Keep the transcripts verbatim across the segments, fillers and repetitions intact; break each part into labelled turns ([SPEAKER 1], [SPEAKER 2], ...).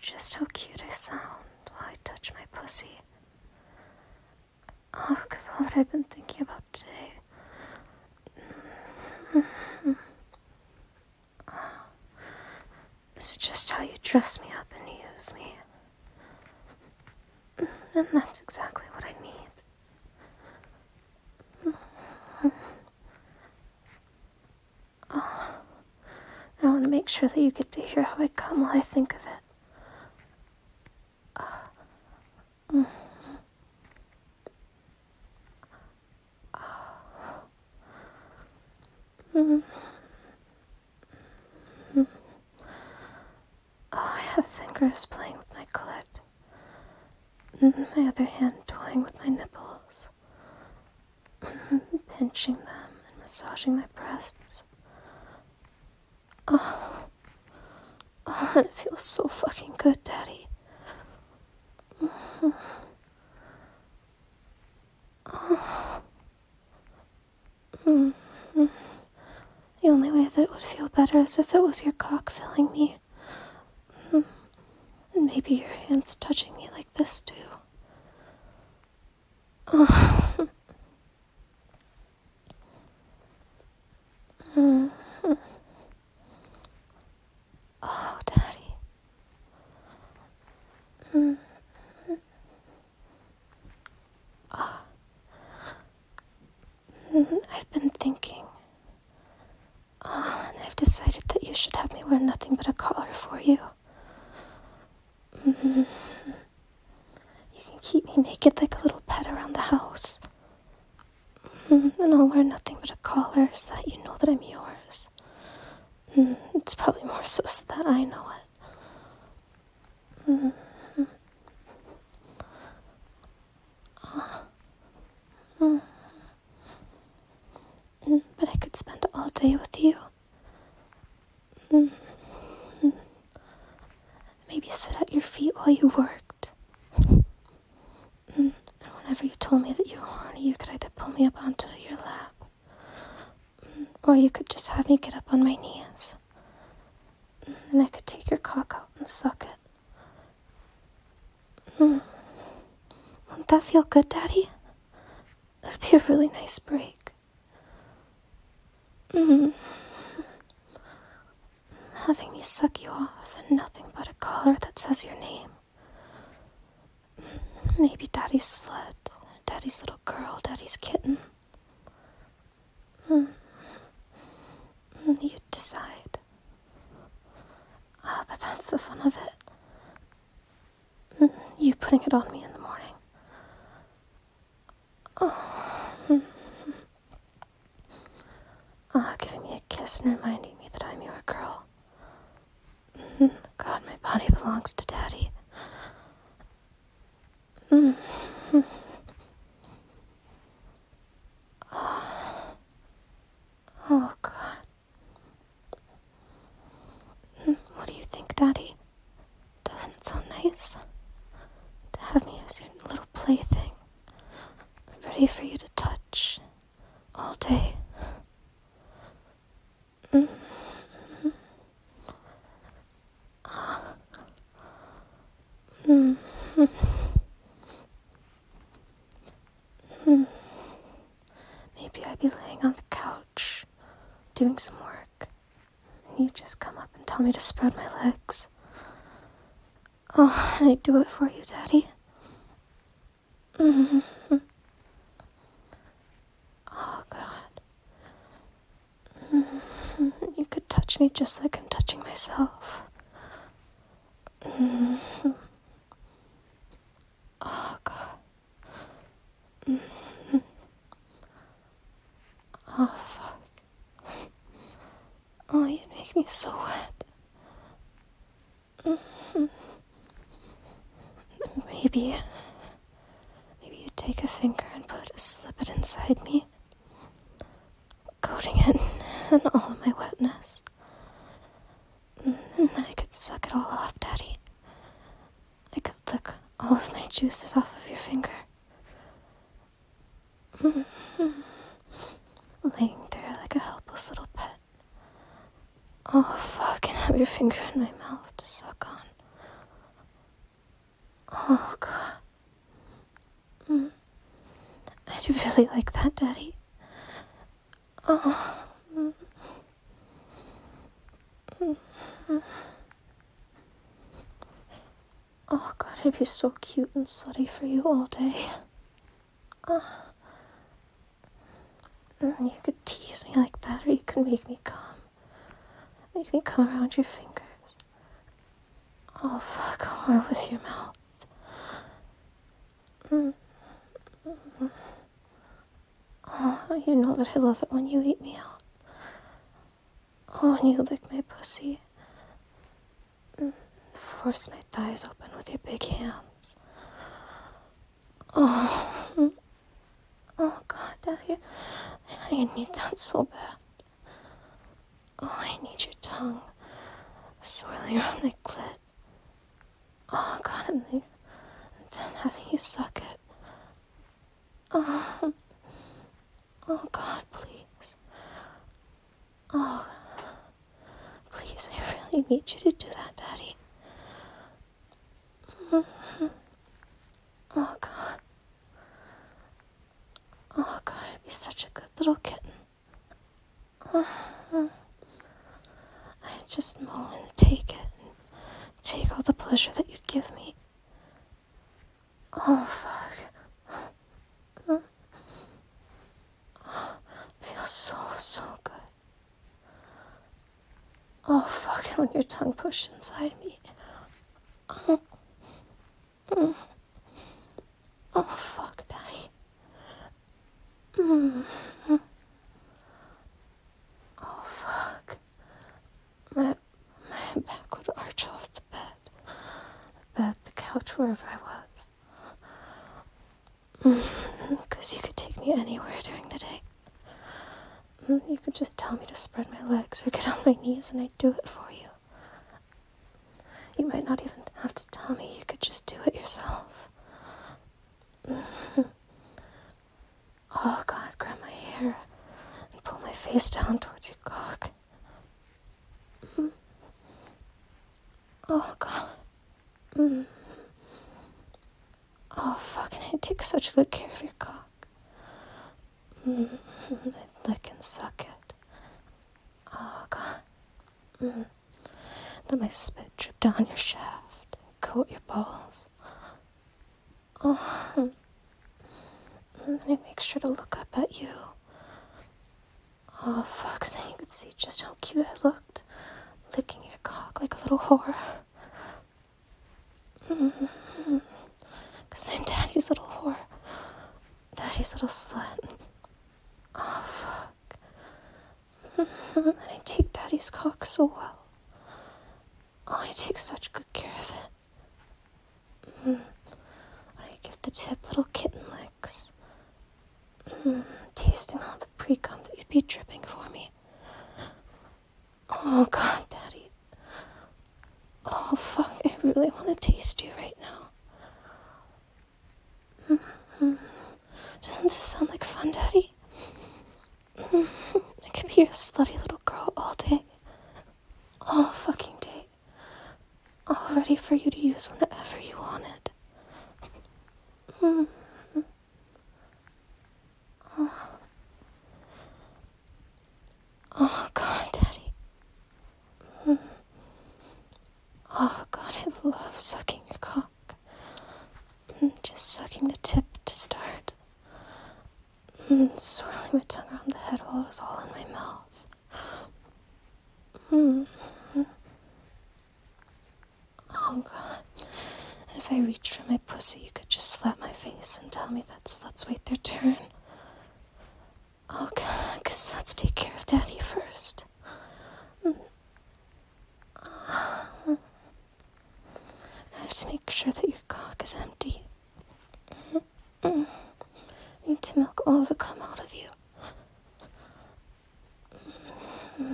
[SPEAKER 1] just how cute I sound while I touch my pussy. Oh, because all that I've been thinking about today is just how you dress me up and use me. And that's exactly what I need. Oh, I want to make sure that you get to hear how I come while I think of it. Mm. Mm. Mm. Oh, I have fingers playing with my clit, and my other hand toying with my nipples, pinching them and massaging my breasts. Oh, oh, and it feels so fucking good, Daddy. Mm-hmm. Oh. Mm-hmm. The only way that it would feel better is if it was your cock filling me. Mm. And maybe your hands touching me like this, too. Oh. Mm-hmm. Oh, Daddy. Mm-hmm. Oh. Mm-hmm. I've been thinking. Oh, and I've decided that you should have me wear nothing but a collar for you. Mm-hmm. You can keep me naked like a little pet around the house. Mm-hmm. And I'll wear nothing but a collar so that you know that I'm yours. Mm-hmm. It's probably more so so that I know it. Mm-hmm. Oh. Mm-hmm. But I could spend all day with you. Mm-hmm. Maybe sit at your feet while you worked. Mm-hmm. And whenever you told me that you were horny, you could either pull me up onto your lap, mm-hmm. or you could just have me get up on my knees. Mm-hmm. And I could take your cock out and suck it. Mm-hmm. Wouldn't that feel good, Daddy? It'd be a really nice break. Mm-hmm. Having me suck you off and nothing but a collar that says your name. Maybe Daddy's slut, Daddy's little girl, Daddy's kitten. Mm. You decide. Ah, but that's the fun of it. Mm. You putting it on me in the morning. Oh. Mm. Ah, giving me a kiss and reminding me that I'm your girl. Mm. God, my body belongs to Daddy. Mm. Oh. Oh, God. Mm. What do you think, Daddy? Doesn't it sound nice? To have me as your little plaything, ready for you to touch all day. Mm-hmm. Oh. Mm-hmm. Mm-hmm. Maybe I'd be laying on the couch, doing some work, and you just come up and tell me to spread my legs. Oh, and I'd do it for you, Daddy. Mm-hmm. Oh, God. Mm-hmm. You could touch me just like I'm touching myself. Mm-hmm. Oh, God. Mm-hmm. Oh, fuck. Oh, you make me so wet. Mm-hmm. Maybe, maybe you take a finger and put a slip it inside me, coating it in all of my wetness. And then I could suck it all off, Daddy. I could lick all of my juices off of your finger. Mm-hmm. Laying there like a helpless little pet. Oh, fuck, and have your finger in my mouth to suck on. Oh, God. Mm. I do really like that, Daddy. Oh. Mm. Mm. Mm. Oh, God, I'd be so cute and slutty for you all day. Oh. Mm, you could tease me like that, or you could make me come. Make me come around your fingers. Oh, fuck, or with your mouth. Mm. Mm. Oh, you know that I love it when you eat me out. Oh, when you lick my pussy. Mm. Force my thighs open with your big hands. Oh. Mm. Oh, God, Daddy. I need that so bad. Oh, I need your tongue swirling around my clit. Oh, God, and then, and then having you suck it. Oh. Oh, God, please. Oh, please, I really need you to do that, Daddy. Mm-hmm. Oh, God. Oh, God, I'd be such a good little kitten. Mm-hmm. I'd just moan and take it, and take all the pleasure that you'd give me. Oh, fuck. Mm. Oh, it feels so, so good. Oh, fuck, and when your tongue pushed inside me. Oh, mm. Oh, fuck, Daddy. Mm. Oh, fuck. My, my back would arch off the bed. The bed, the couch, wherever I was. Because mm. you could take me anywhere during the day. Mm. You could just tell me to spread my legs or get on my knees and I'd do it for you. You might not even have to tell me, you could just do it yourself. Mm-hmm. Oh, God, grab my hair and pull my face down towards your cock. Mm. Oh, God. Mm. Oh, fucking, I take such good care of your cock. Mm. I'd lick and suck it. Oh, God. Mm. Let my spit drip down your shaft and coat your balls. Oh. And then I'd make sure to look up at you. Oh, fuck, so you could see just how cute I looked, licking your cock like a little whore. Mm-hmm. Because I'm Daddy's little whore. Daddy's little slut. Oh, fuck. Mm-hmm. And I take Daddy's cock so well. Oh, I take such good care of it. Mm. And I give the tip little kitten licks. Mm. Tasting all the pre-cum that you'd be dripping for me. Oh, God, Daddy. Oh, fuck, I really want to taste you right now. Mm-hmm. Doesn't this sound like fun, Daddy? Mm-hmm. I could be your slutty little girl all day. All fucking day. All ready for you to use whenever you wanted. Mm-hmm. Oh. Oh, God, Daddy. Mm. Oh, God, I love sucking your cock. Mm, just sucking the tip to start. Mm, swirling my tongue around the head while it was all in my mouth. Mm. Oh, God. And if I reached for my pussy, you could just slap my face and tell me that sluts wait their turn. Oh, God, because sluts take care of Daddy first. Mm. I have to make sure that your cock is empty. Mm. I need to milk all the cum out of you. Mm.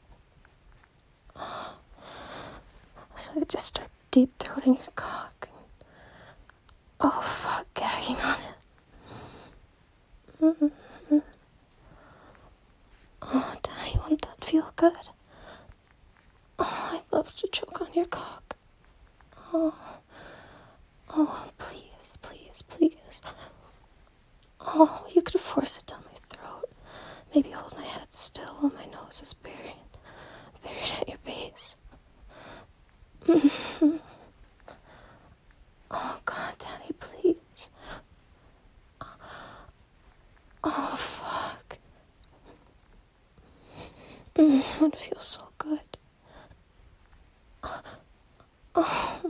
[SPEAKER 1] So I just start deep throating your cock. And, oh, fuck, gagging on it. Mm-hmm. Oh, Daddy, wouldn't that feel good? Oh, I'd love to choke on your cock. Oh, oh, Oh, you could force it down my throat. Maybe hold my head still while my nose is buried, buried at your base. Oh, God, Daddy, please. Oh, fuck. Mm, it feels so good. Oh.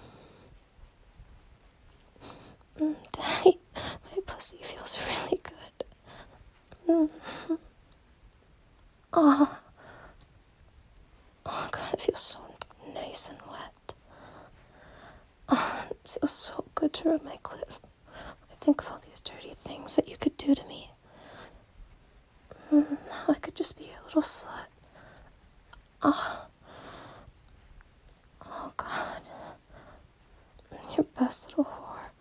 [SPEAKER 1] Mm, Daddy, my pussy feels really good. Mm-hmm. Oh. Oh, God, it feels so nice and wet. Oh, it feels so good to rub my clit. I think of all these dirty things that you could do to me. Mm, now I could just be your little slut. Oh. Oh, God. Your best little whore.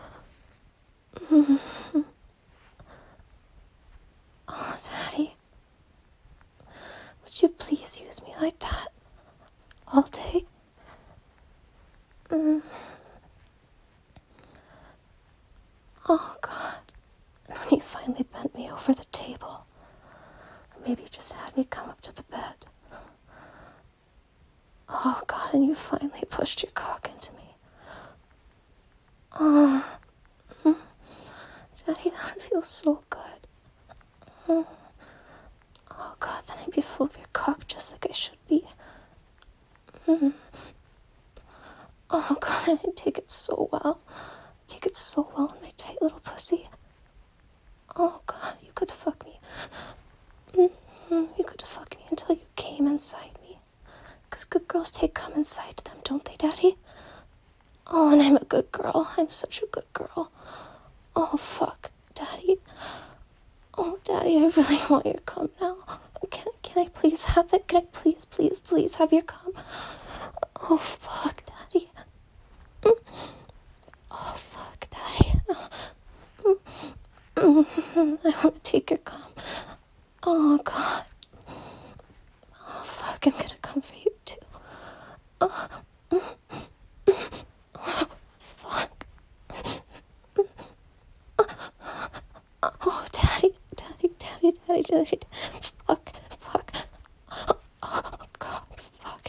[SPEAKER 1] Mm-hmm. Oh, Daddy. Would you please use me like that? All day? Mm. Oh, God. And when you finally bent me over the table, or maybe you just had me come up to the bed. Oh, God, and you finally pushed your cock into me. Oh, mm. Daddy, that would feel so good. Mm. Oh, God, then I'd be full of your cock just like I should be. Mm. Oh, God, I take it so well. I take it so well in my tight little pussy. Oh, God, you could fuck me. Mm-hmm. You could fuck me until you came inside me. Because good girls take cum inside them, don't they, Daddy? Oh, and I'm a good girl. I'm such a good girl. Oh, fuck, Daddy. Oh, Daddy, I really want your cum now. Can, can I please have it? Can I please, please, please have your cum? Oh, fuck, Daddy. Mm. Oh, fuck, Daddy. Mm. Mm. I want to take your cum. Oh, God. Oh, fuck, I'm gonna come for you, too. Oh, mm. Oh, fuck. Oh, Daddy, Daddy, Daddy, Daddy, Daddy. Fuck, fuck. Oh, God, fuck.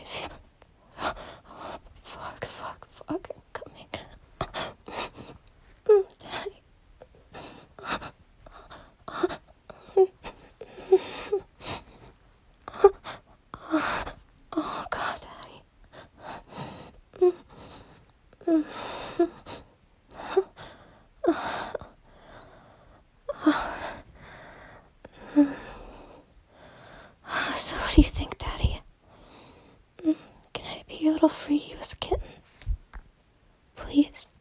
[SPEAKER 1] Fuck, fuck, fuck. I'm coming. Mm, Daddy. Oh, God, Daddy. Mm, mm. So what do you think, Daddy? Mm, can I be your little free use kitten? Please?